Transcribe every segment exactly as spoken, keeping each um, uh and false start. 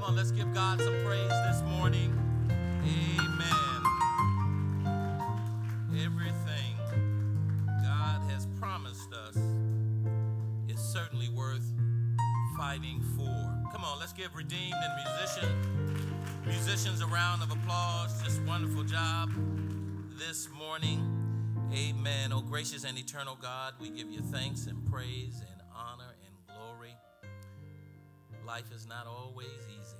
on, let's give God some praise this morning. Amen. Everything God has promised us is certainly worth fighting for. Come on, let's give Redeemed and musician, musicians a round of applause. Just wonderful job this morning. Amen. Oh, gracious and eternal God, we give you thanks and praise and honor and glory. Life is not always easy.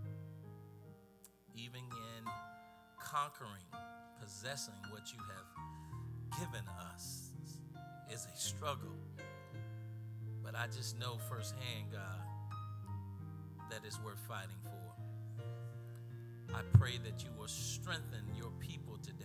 Even in conquering, possessing what you have given us is a struggle. But I just know firsthand, God, that it's worth fighting for. I pray that you will strengthen your people today.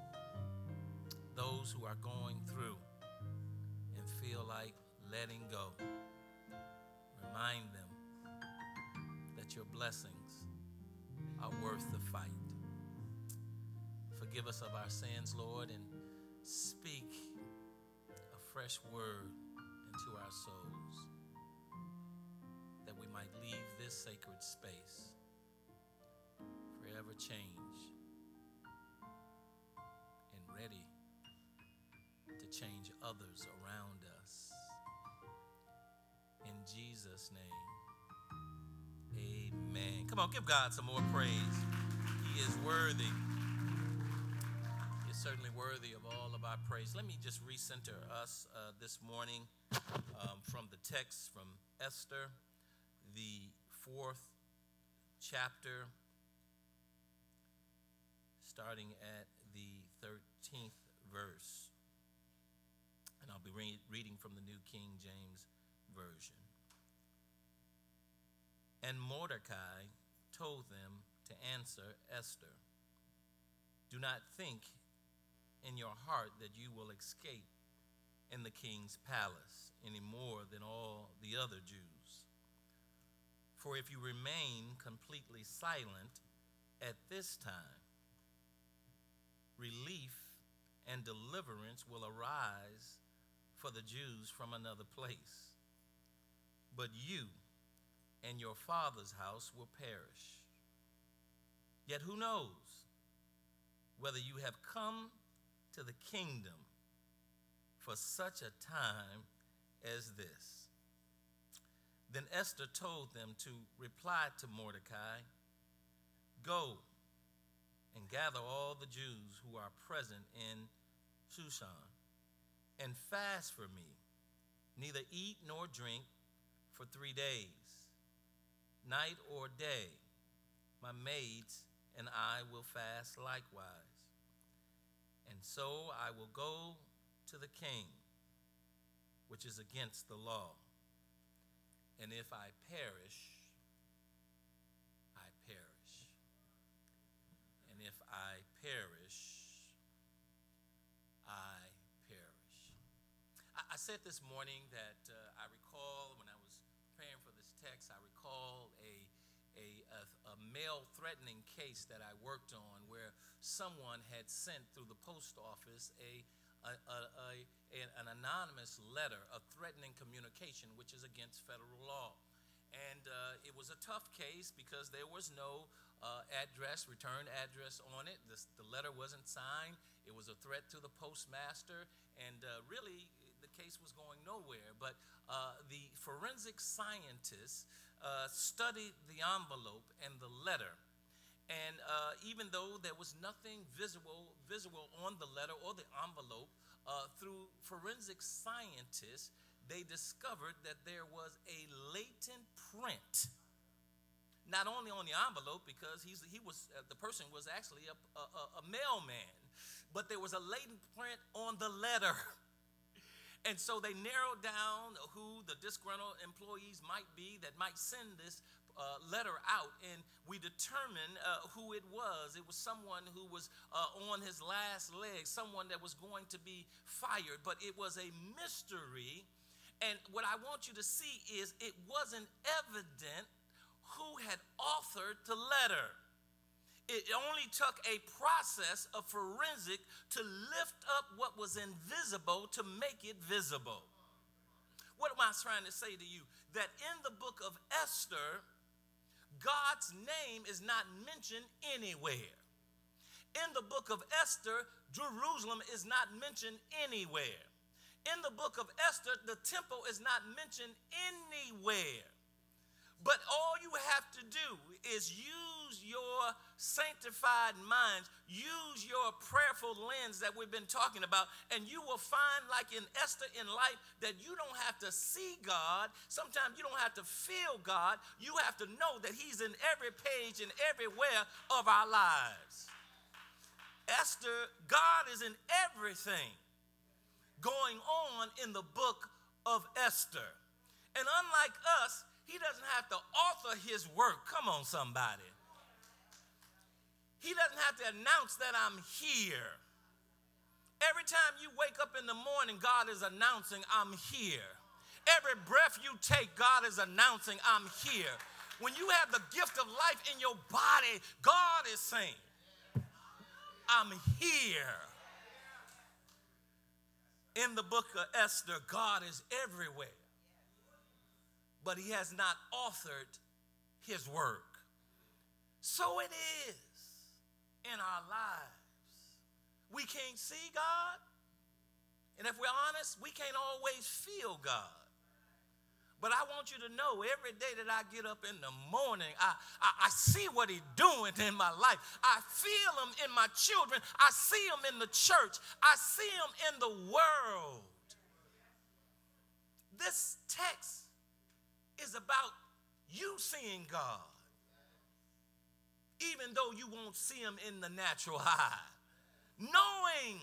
Those who are going through and feel like letting go. Remind them that your blessings are worth the fight. Forgive us of our sins, Lord, and speak a fresh word into our souls that we might leave this sacred space forever changed and ready to change others around us. In Jesus' name, amen. Come on, give God some more praise. He is worthy. He is certainly worthy of all of our praise. Let me just recenter us uh, this morning um, from the text from Esther, the fourth chapter, starting at the thirteenth verse. And I'll be re- reading from the New King James Version. And Mordecai told them to answer Esther, "Do not think in your heart that you will escape in the king's palace any more than all the other Jews. For if you remain completely silent at this time, relief and deliverance will arise for the Jews from another place. But you and your father's house will perish. Yet who knows whether you have come to the kingdom for such a time as this." Then Esther told them to reply to Mordecai, "Go and gather all the Jews who are present in Shushan, and fast for me, neither eat nor drink for three days. Night or day, my maids and I will fast likewise. And so I will go to the king, which is against the law. And if I perish, I perish. And if I perish, I perish." I, I said this morning that uh, I recall when I was preparing for this text, I recall a, a, a, a mail threatening case that I worked on where someone had sent through the post office a, a, a, a an anonymous letter, a threatening communication, which is against federal law. And uh, it was a tough case because there was no uh, address, return address on it. This, the letter wasn't signed. It was a threat to the postmaster, and uh, really the case was going nowhere. But uh, the forensic scientists uh, studied the envelope and the letter. And uh, even though there was nothing visible, visible on the letter or the envelope, uh, through forensic scientists, they discovered that there was a latent print, not only on the envelope, because he's, he was uh, the person was actually a, a, a mailman, but there was a latent print on the letter. And so they narrowed down who the disgruntled employees might be that might send this uh, letter out, and we determined uh, who it was. It was someone who was uh, on his last leg, someone that was going to be fired, but it was a mystery. And what I want you to see is it wasn't evident who had authored the letter. It only took a process of forensic to lift up what was invisible to make it visible. What am I trying to say to you? That in the book of Esther, God's name is not mentioned anywhere. In the book of Esther, Jerusalem is not mentioned anywhere. In the book of Esther, the temple is not mentioned anywhere. But all you have to do is use your sanctified minds, use your prayerful lens that we've been talking about, and you will find, like in Esther in life, that you don't have to see God. Sometimes you don't have to feel God. You have to know that he's in every page and everywhere of our lives. Esther, God is in everything going on in the book of Esther. And unlike us, he doesn't have to author his work. Come on, somebody. He doesn't have to announce that I'm here. Every time you wake up in the morning, God is announcing, I'm here. Every breath you take, God is announcing, I'm here. When you have the gift of life in your body, God is saying, I'm here. In the book of Esther, God is everywhere, but he has not authored his work. So it is in our lives. We can't see God, and if we're honest, we can't always feel God. But I want you to know, every day that I get up in the morning, I, I, I see what he's doing in my life. I feel him in my children. I see him in the church. I see him in the world. This text is about you seeing God, even though you won't see him in the natural eye, knowing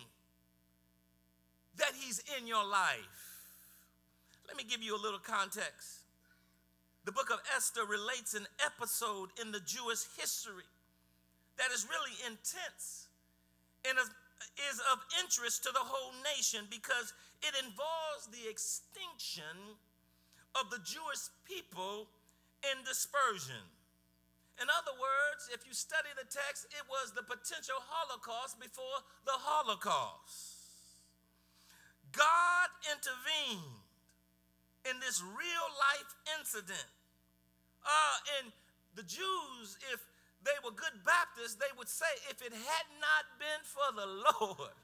that he's in your life. Let me give you a little context. The book of Esther relates an episode in the Jewish history that is really intense and is of interest to the whole nation because it involves the extinction of the Jewish people in dispersion. In other words, if you study the text, it was the potential Holocaust before the Holocaust. God intervened in this real life incident. Uh, and the Jews, if they were good Baptists, they would say, if it had not been for the Lord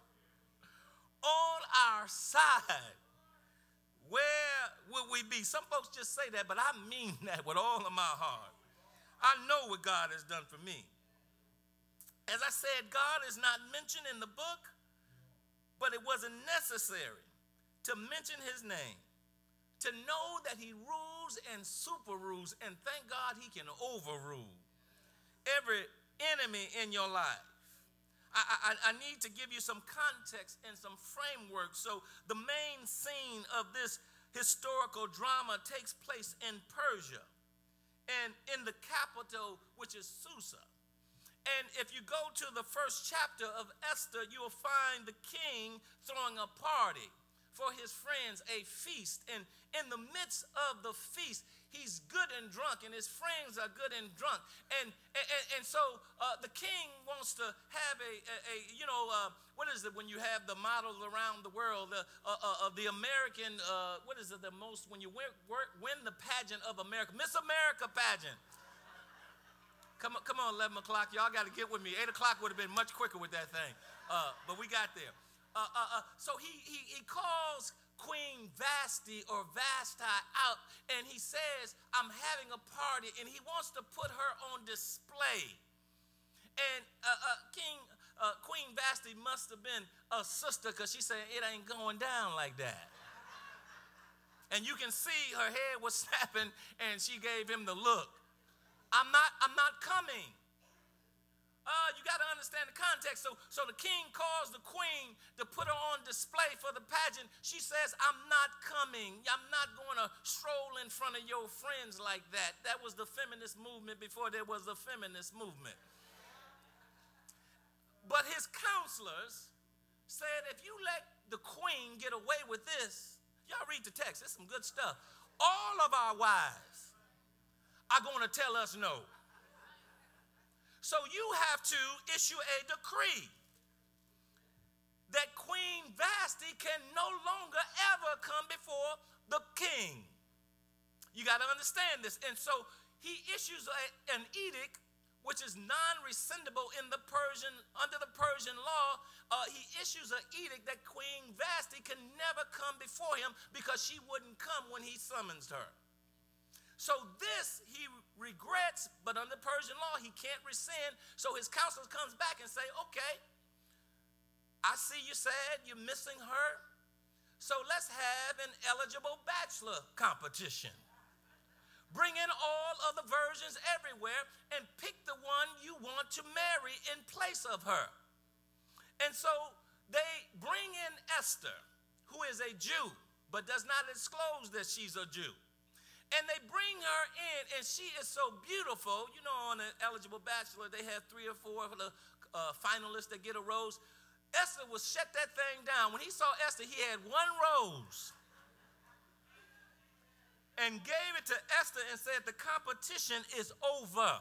on our side, where would we be? Some folks just say that, but I mean that with all of my heart. I know what God has done for me. As I said, God is not mentioned in the book, but it wasn't necessary to mention his name, to know that he rules and super rules, and thank God he can overrule every enemy in your life. I, I, I need to give you some context and some framework. So the main scene of this historical drama takes place in Persia and in the capital, which is Susa. And if you go to the first chapter of Esther, you will find the king throwing a party for his friends, a feast. And in the midst of the feast, he's good and drunk, and his friends are good and drunk. And and, and so uh, the king wants to have a, a, a you know, uh, what is it when you have the models around the world, uh, uh, uh, of the American, uh, what is it, the most, when you win, win the pageant of America, Miss America pageant. Come on, come on, eleven o'clock. Y'all got to get with me. eight o'clock would have been much quicker with that thing. Uh, but we got there. Uh, uh, uh, so he, he, he calls Queen Vashti or Vashti out, and he says, I'm having a party, and he wants to put her on display. And uh, uh, King uh, Queen Vashti must have been a sister, because she said, it ain't going down like that. And you can see her head was snapping, and she gave him the look. I'm not, I'm not coming. Uh, you got to understand the context. So, so the king calls the queen to put her on display for the pageant. She says, I'm not coming. I'm not going to stroll in front of your friends like that. That was the feminist movement before there was a feminist movement. But his counselors said, if you let the queen get away with this, y'all read the text, it's some good stuff. All of our wives are going to tell us no. So you have to issue a decree that Queen Vashti can no longer ever come before the king. You got to understand this. And so he issues a, an edict which is non-rescindable in the Persian, under the Persian law. Uh, he issues an edict that Queen Vashti can never come before him because she wouldn't come when he summons her. So this he regrets, but under Persian law, he can't rescind. So his counselor comes back and say, okay, I see you sad, you're missing her. So let's have an eligible bachelor competition. Bring in all of the virgins everywhere and pick the one you want to marry in place of her. And so they bring in Esther, who is a Jew, but does not disclose that she's a Jew. And they bring her in, and she is so beautiful. You know, on an eligible bachelor, they have three or four of the uh, finalists that get a rose. Esther will shut that thing down. When he saw Esther, he had one rose and gave it to Esther and said, the competition is over.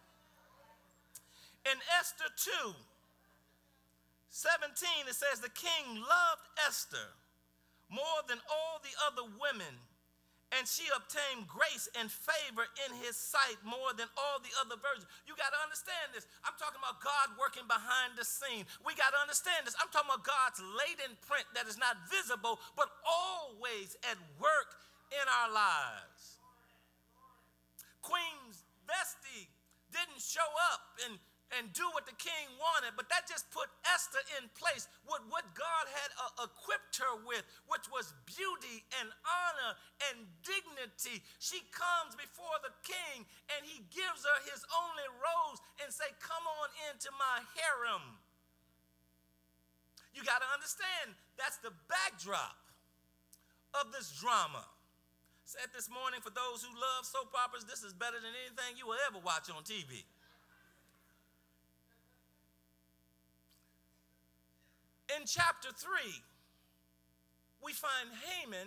In Esther two seventeen, it says, the king loved Esther more than all the other women, and she obtained grace and favor in his sight more than all the other virgins. You got to understand this. I'm talking about God working behind the scene. We got to understand this. I'm talking about God's latent print that is not visible, but always at work in our lives. Queen Vashti didn't show up and and do what the king wanted, but that just put Esther in place with what God had uh, equipped her with, which was beauty and honor and dignity. She comes before the king and he gives her his only rose and say, come on into my harem. You got to understand, that's the backdrop of this drama. Said this morning, for those who love soap operas, this is better than anything you will ever watch on T V. In chapter three, we find Haman,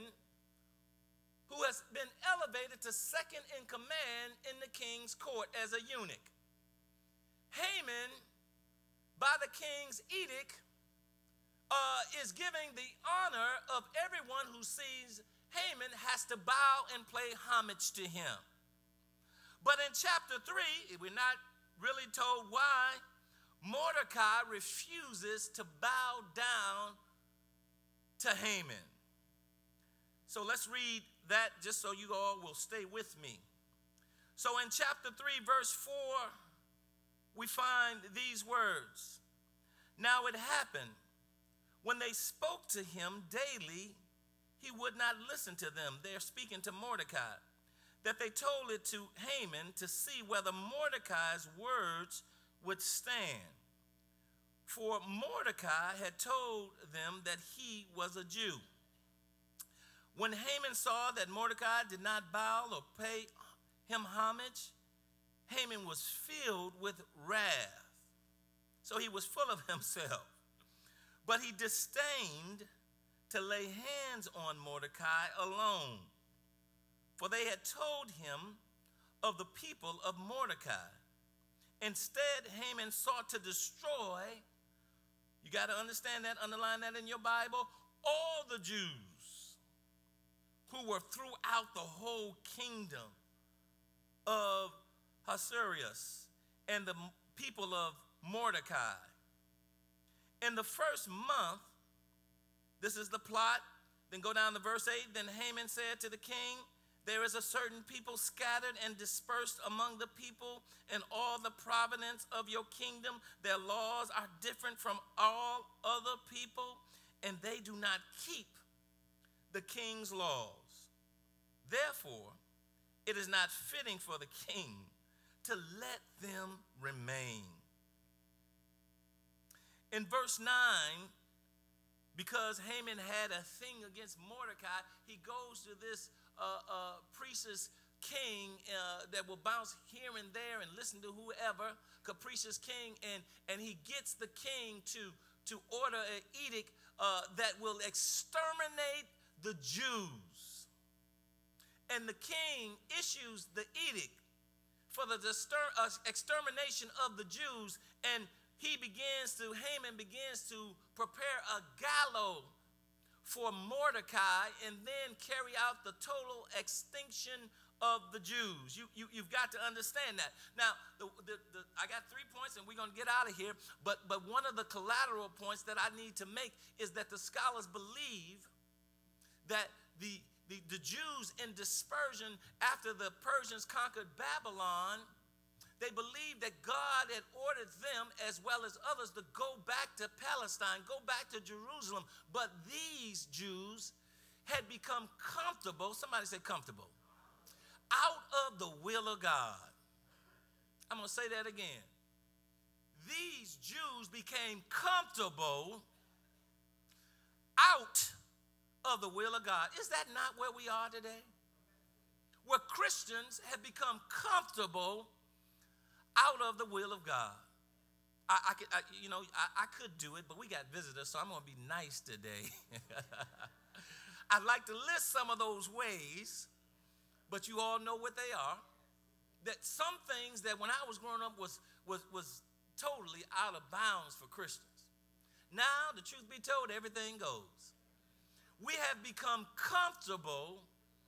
who has been elevated to second in command in the king's court as a eunuch. Haman, by the king's edict, uh, is giving the honor of everyone who sees Haman has to bow and play homage to him. But in chapter three, we're not really told why, Mordecai refuses to bow down to Haman. So let's read that just so you all will stay with me. So in chapter three, verse four, we find these words. Now it happened, when they spoke to him daily, he would not listen to them. They're speaking to Mordecai. That they told it to Haman to see whether Mordecai's words would stand. For Mordecai had told them that he was a Jew. When Haman saw that Mordecai did not bow or pay him homage, Haman was filled with wrath. So he was full of himself. But he disdained to lay hands on Mordecai alone, for they had told him of the people of Mordecai. Instead, Haman sought to destroy, you got to understand that, underline that in your Bible, all the Jews who were throughout the whole kingdom of Ahasuerus and the people of Mordecai. In the first month, this is the plot. Then go down to verse eight. Then Haman said to the king, there is a certain people scattered and dispersed among the people in all the province of your kingdom. Their laws are different from all other people, and they do not keep the king's laws. Therefore, it is not fitting for the king to let them remain. In verse nine, because Haman had a thing against Mordecai, he goes to this uh, uh, priestess king uh, that will bounce here and there and listen to whoever, capricious king, and, and he gets the king to, to order an edict uh, that will exterminate the Jews. And the king issues the edict for the distur- uh, extermination of the Jews, and he begins to, Haman begins to prepare a gallows for Mordecai and then carry out the total extinction of the Jews. You, you, you've got to understand that. Now, the, the, the, I got three points, and we're going to get out of here. But, but one of the collateral points that I need to make is that the scholars believe that the, the, the Jews in dispersion after the Persians conquered Babylon, they believed that God had ordered them, as well as others, to go back to Palestine, go back to Jerusalem. But these Jews had become comfortable. Somebody say comfortable. Out of the will of God. I'm going to say that again. These Jews became comfortable out of the will of God. Is that not where we are today? Where Christians have become comfortable out of the will of God. I, I could, I, you know, I, I could do it, but we got visitors, so I'm going to be nice today. I'd like to list some of those ways, but you all know what they are. That some things that when I was growing up was, was, was totally out of bounds for Christians. Now, the truth be told, everything goes. We have become comfortable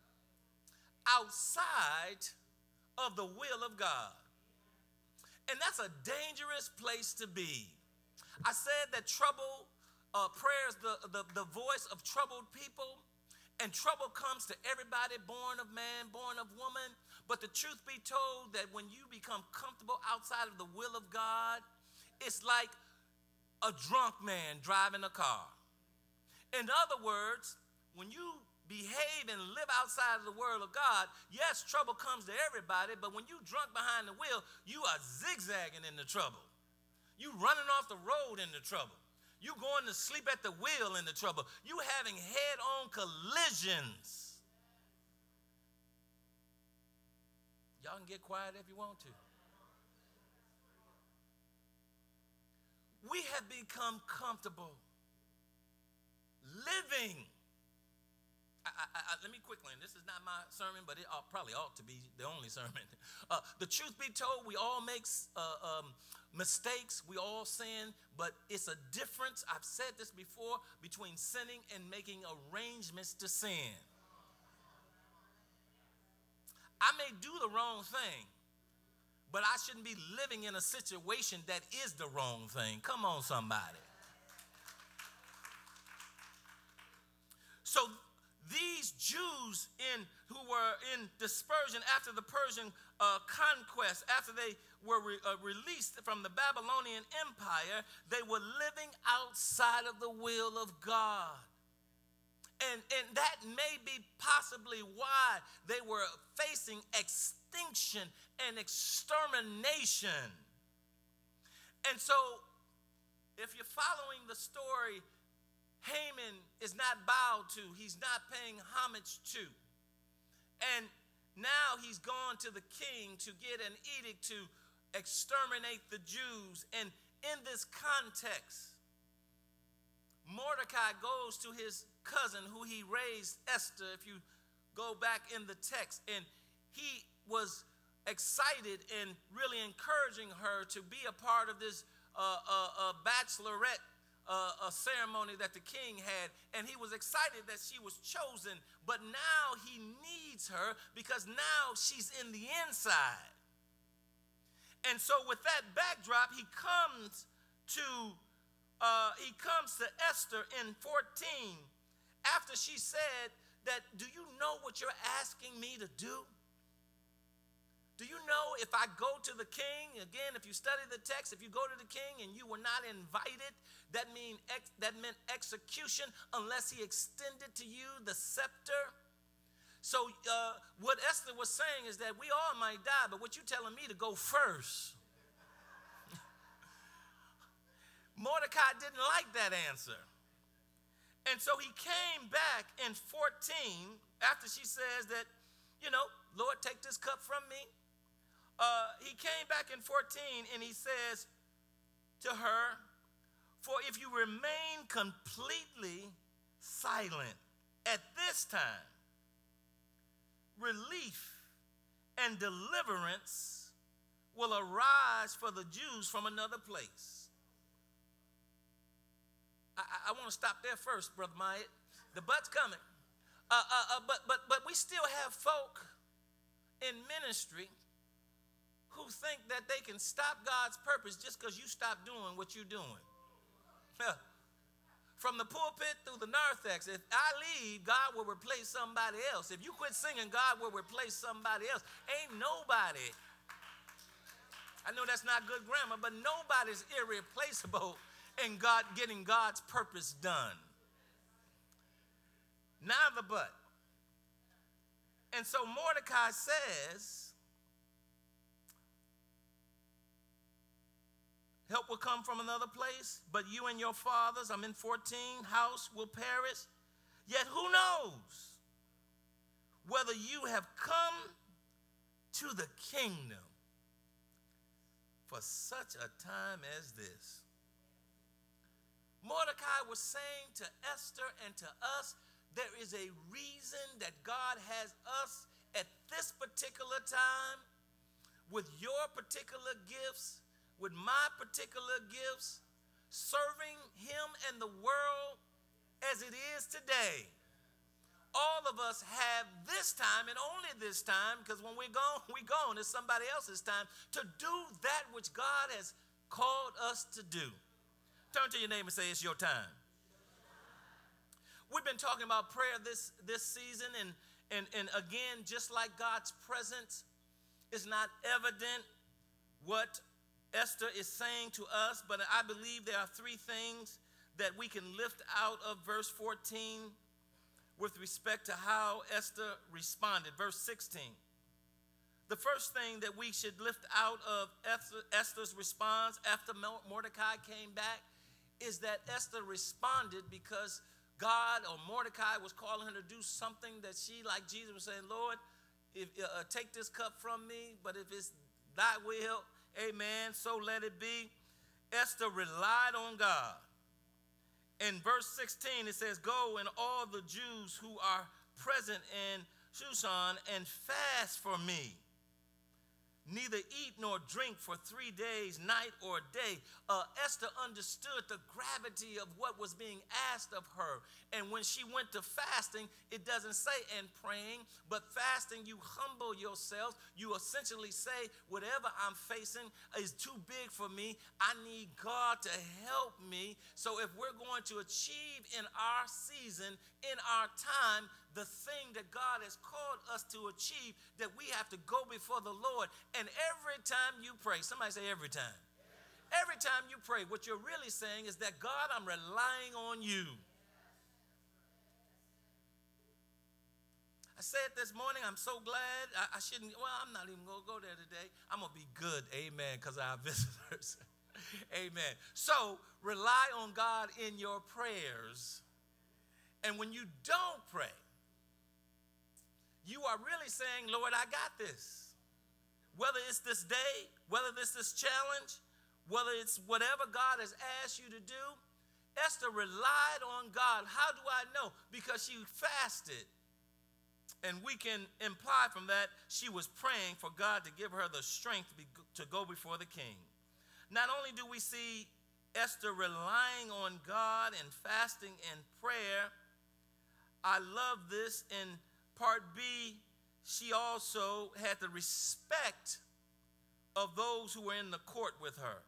outside of the will of God. And that's a dangerous place to be. I said that trouble, uh, prayers, the, the, the voice of troubled people. And trouble comes to everybody born of man, born of woman. But the truth be told, that when you become comfortable outside of the will of God, it's like a drunk man driving a car. In other words, when you behave and live outside of the word of God, yes, trouble comes to everybody, but when you drunk behind the wheel, you are zigzagging in the trouble. You running off the road in the trouble. You going to sleep at the wheel in the trouble. You having head-on collisions. Y'all can get quiet if you want to. We have become comfortable living. I, I, I, let me quickly, and this is not my sermon, but it ought, probably ought to be the only sermon. Uh, the truth be told, we all make uh, um, mistakes. We all sin, but it's a difference, I've said this before, between sinning and making arrangements to sin. I may do the wrong thing, but I shouldn't be living in a situation that is the wrong thing. Come on, somebody. So these Jews in who were in dispersion after the Persian uh, conquest, after they were re, uh, released from the Babylonian Empire, they were living outside of the will of God. And, and that may be possibly why they were facing extinction and extermination. And so, if you're following the story, Haman is not bowed to. He's not paying homage to. And now he's gone to the king to get an edict to exterminate the Jews. And in this context, Mordecai goes to his cousin who he raised, Esther, if you go back in the text. And he was excited and really encouraging her to be a part of this uh, uh, uh, bachelorette Uh, a ceremony that the king had, and he was excited that she was chosen, but now he needs her because now she's in the inside. And so with that backdrop, he comes to uh, he comes to Esther in fourteen after she said that, do you know what you're asking me to do? Do you know if I go to the king, again, if you study the text, if you go to the king and you were not invited, that mean ex, that meant execution unless he extended to you the scepter. So uh, what Esther was saying is that we all might die, but what you telling me to go first? Mordecai didn't like that answer. And so he came back in fourteen after she says that, you know, Lord, take this cup from me. Uh, he came back in fourteen and he says to her, for if you remain completely silent at this time, relief and deliverance will arise for the Jews from another place. I, I, I want to stop there first, Brother Myatt. The but's coming. Uh, uh, uh, but, but, but we still have folk in ministry who think that they can stop God's purpose just because you stop doing what you're doing. From the pulpit through the narthex, if I leave, God will replace somebody else. If you quit singing, God will replace somebody else. Ain't nobody, I know that's not good grammar, but nobody's irreplaceable in God getting God's purpose done. Neither but. And so Mordecai says, help will come from another place, but you and your fathers, I'm in fourteen, house will perish. Yet who knows whether you have come to the kingdom for such a time as this. Mordecai was saying to Esther and to us, there is a reason that God has us at this particular time with your particular gifts, with my particular gifts, serving him and the world as it is today. All of us have this time and only this time, because when we're gone, we're gone. It's somebody else's time to do that which God has called us to do. Turn to your neighbor and say, it's your time. We've been talking about prayer this, this season, and, and, and again, just like God's presence is not evident what Esther is saying to us, but I believe there are three things that we can lift out of verse fourteen with respect to how Esther responded. Verse sixteen. The first thing that we should lift out of Esther, Esther's response after Mordecai came back is that Esther responded because God or Mordecai was calling her to do something that she, like Jesus, was saying, Lord, if, uh, take this cup from me, but if it's thy will, amen, so let it be. Esther relied on God. In verse sixteen, it says, go and all the Jews who are present in Shushan and fast for me. Neither eat nor drink for three days, night or day. Uh, Esther understood the gravity of what was being asked of her. And when she went to fasting, it doesn't say and praying, but fasting, you humble yourself. You essentially say, whatever I'm facing is too big for me. I need God to help me. So if we're going to achieve in our season, in our time, the thing that God has called us to achieve, that we have to go before the Lord. And every time you pray, somebody say every time. Every time you pray, what you're really saying is that, God, I'm relying on you. I said this morning, I'm so glad. I, I shouldn't, well, I'm not even going to go there today. I'm going to be good, amen, because I have visitors. Amen. So rely on God in your prayers. And when you don't pray, you are really saying, Lord, I got this. Whether it's this day, whether it's this challenge, whether it's whatever God has asked you to do, Esther relied on God. How do I know? Because she fasted. And we can imply from that she was praying for God to give her the strength to, be, to go before the king. Not only do we see Esther relying on God and fasting and prayer, I love this in part B, she also had the respect of those who were in the court with her.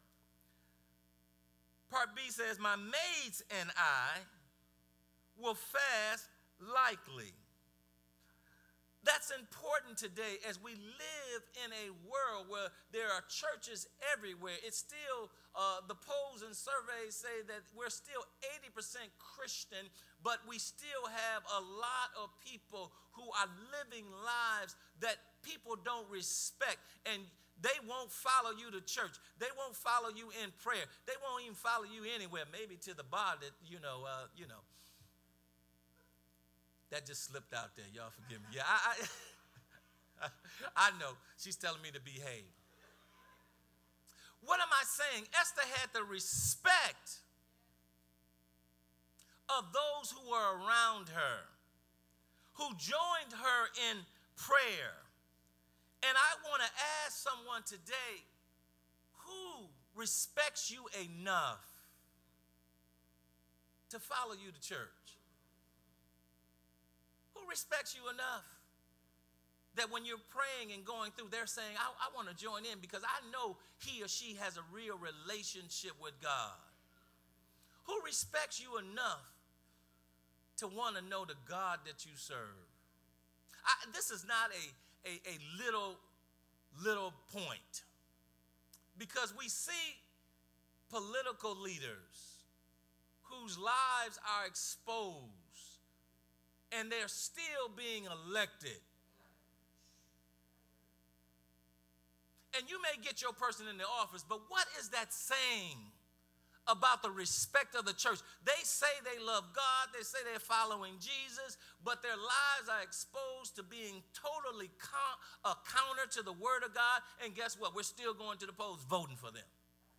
Part B says, my maids and I will fast likely. That's important today as we live in a world where there are churches everywhere. It's still, uh, the polls and surveys say that we're still eighty percent Christian, but we still have a lot of people who are living lives that people don't respect. And they won't follow you to church. They won't follow you in prayer. They won't even follow you anywhere, maybe to the bar that, you know, uh, you know. That just slipped out there. Y'all forgive me. Yeah, I, I, I know. She's telling me to behave. What am I saying? Esther had the respect of those who were around her, who joined her in prayer. And I want to ask someone today, who respects you enough to follow you to church? Who respects you enough that when you're praying and going through, they're saying, I, I want to join in because I know he or she has a real relationship with God. Who respects you enough to want to know the God that you serve? I, this is not a, a, a little, little point. Because we see political leaders whose lives are exposed and they're still being elected. And you may get your person in the office, but what is that saying about the respect of the church? They say they love God, they say they're following Jesus, but their lives are exposed to being totally con- a counter to the word of God. And guess what? We're still going to the polls voting for them.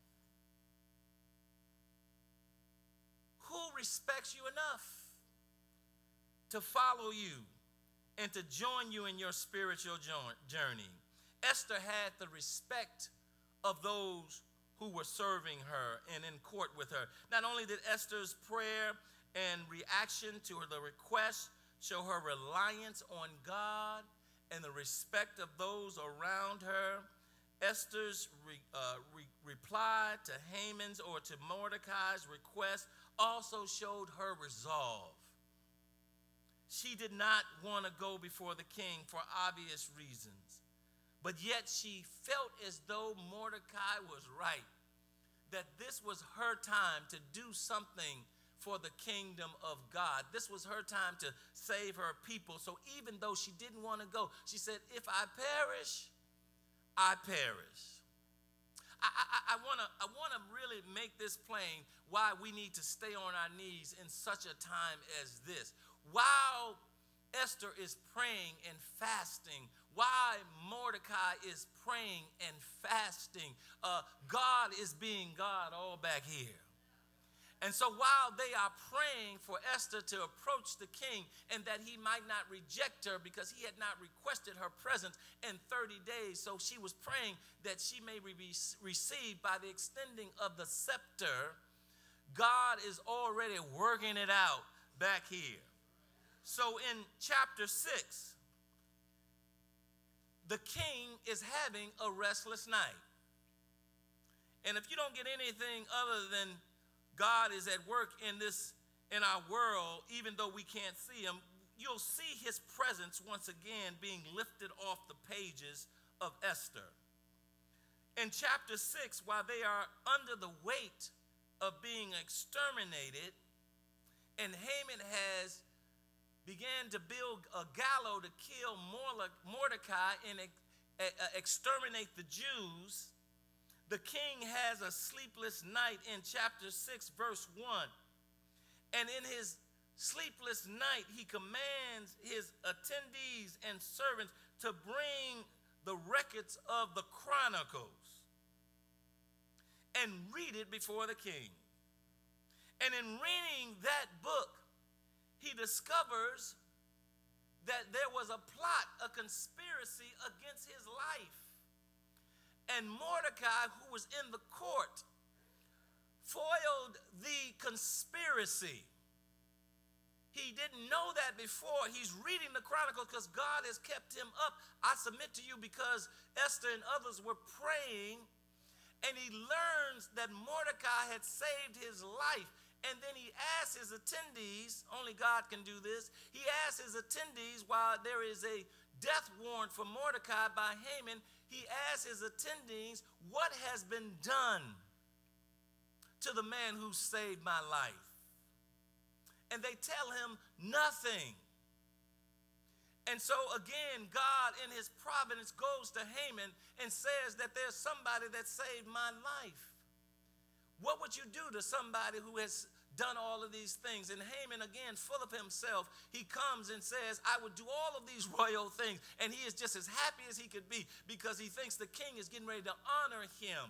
Who respects you enough to follow you and to join you in your spiritual journey? Esther had the respect of those who were serving her and in court with her. Not only did Esther's prayer and reaction to the request show her reliance on God and the respect of those around her, Esther's re, uh, re, reply to Haman's or to Mordecai's request also showed her resolve. She did not want to go before the king for obvious reasons. But yet she felt as though Mordecai was right, that this was her time to do something for the kingdom of God. This was her time to save her people. So even though she didn't want to go, she said, if I perish, I perish. I, I, I want to I want to really make this plain why we need to stay on our knees in such a time as this. While Esther is praying and fasting, why Mordecai is praying and fasting, uh, God is being God all back here. And so while they are praying for Esther to approach the king and that he might not reject her because he had not requested her presence in thirty days, so she was praying that she may be received by the extending of the scepter, God is already working it out back here. So in chapter six, the king is having a restless night. And if you don't get anything other than God is at work in this, in our world, even though we can't see him, you'll see his presence once again being lifted off the pages of Esther. In chapter six, while they are under the weight of being exterminated, and Haman has began to build a gallows to kill Mordecai and exterminate the Jews, the king has a sleepless night in chapter six, verse one. And in his sleepless night, he commands his attendees and servants to bring the records of the Chronicles and read it before the king. And in reading that book, he discovers that there was a plot, a conspiracy against his life. And Mordecai, who was in the court, foiled the conspiracy. He didn't know that before. He's reading the Chronicles because God has kept him up. I submit to you because Esther and others were praying, and he learns that Mordecai had saved his life. And then he asks his attendees, only God can do this, he asks his attendees while there is a death warrant for Mordecai by Haman, he asks his attendees, what has been done to the man who saved my life? And they tell him nothing. And so again, God in his providence goes to Haman and says that there's somebody that saved my life. What would you do to somebody who has done all of these things? And Haman, again, full of himself, he comes and says, I would do all of these royal things. And he is just as happy as he could be because he thinks the king is getting ready to honor him.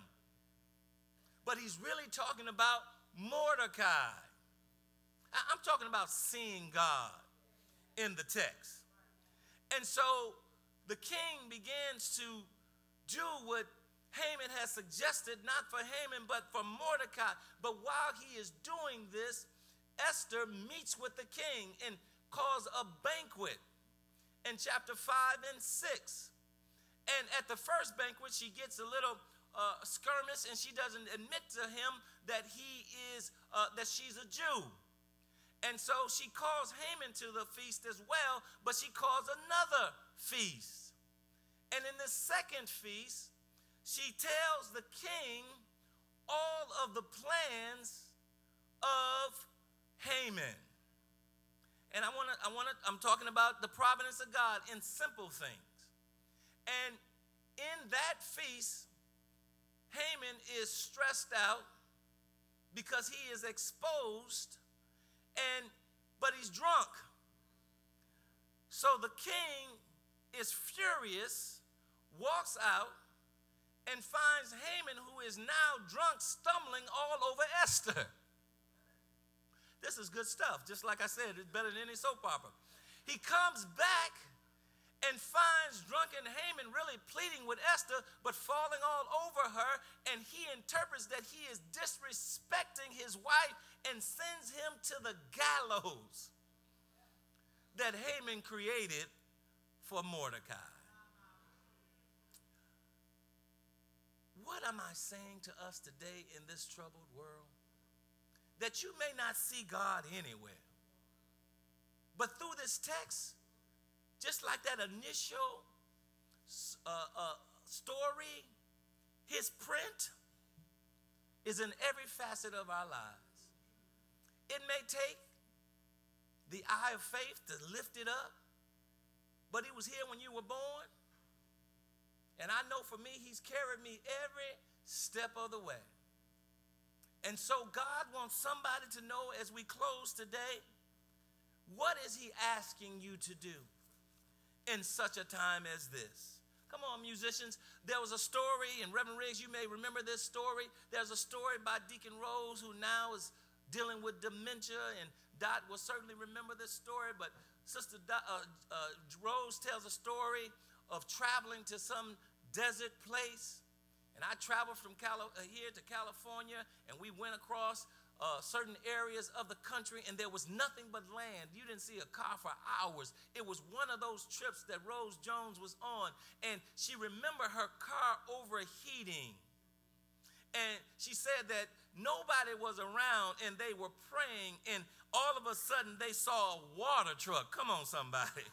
But he's really talking about Mordecai. I'm talking about seeing God in the text. And so the king begins to do what Haman has suggested, not for Haman, but for Mordecai. But while he is doing this, Esther meets with the king and calls a banquet. in chapter five and six. And at the first banquet, she gets a little uh, skirmish, and she doesn't admit to him that he is uh, that she's a Jew. And so she calls Haman to the feast as well, but she calls another feast. And in the second feast, she tells the king all of the plans of Haman. And I want to, I want to, I'm talking about the providence of God in simple things. And in that feast, Haman is stressed out because he is exposed, and but he's drunk. So the king is furious, walks out, and finds Haman, who is now drunk, stumbling all over Esther. This is good stuff. Just like I said, it's better than any soap opera. He comes back and finds drunken Haman really pleading with Esther, but falling all over her, and he interprets that he is disrespecting his wife and sends him to the gallows that Haman created for Mordecai. What am I saying to us today in this troubled world? That you may not see God anywhere, but through this text, just like that initial uh, uh, story, his print is in every facet of our lives. It may take the eye of faith to lift it up, but he was here when you were born. And I know for me, he's carried me every step of the way. And so God wants somebody to know as we close today, what is he asking you to do in such a time as this? Come on, musicians. There was a story, and Reverend Riggs, you may remember this story. There's a story by Deacon Rose, who now is dealing with dementia, and Dot will certainly remember this story, but Sister Dot, uh, uh, Rose tells a story of traveling to some desert place. And I traveled from Cali- uh, here to California, and we went across uh, certain areas of the country, and there was nothing but land. You didn't see a car for hours. It was one of those trips that Rose Jones was on, and she remembered her car overheating. And she said that nobody was around, and they were praying, and all of a sudden they saw a water truck. Come on, somebody.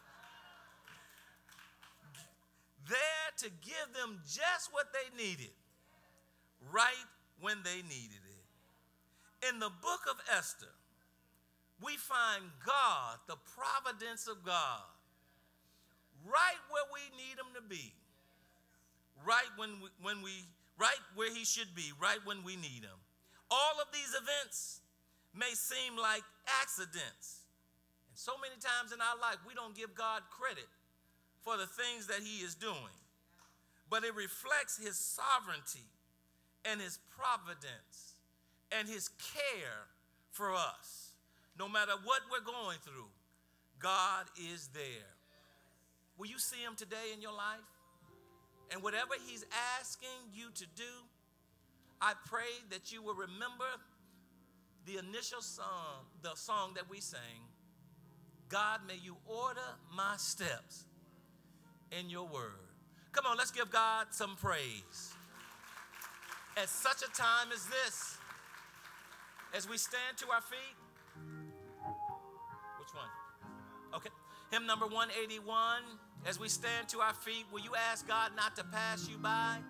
There to give them just what they needed, right when they needed it. In the book of Esther, we find God, the providence of God, right where we need him to be, right when we, when we, right where he should be, right when we need him. All of these events may seem like accidents, and so many times in our life we don't give God credit for the things that he is doing. But it reflects his sovereignty and his providence and his care for us. No matter what we're going through, God is there. Will you see him today in your life? And whatever he's asking you to do, I pray that you will remember the initial song, the song that we sang, God, may you order my steps in your word. Come on, let's give God some praise. At such a time as this, as we stand to our feet, which one? Okay, hymn number one eighty-one. As we stand to our feet, will you ask God not to pass you by?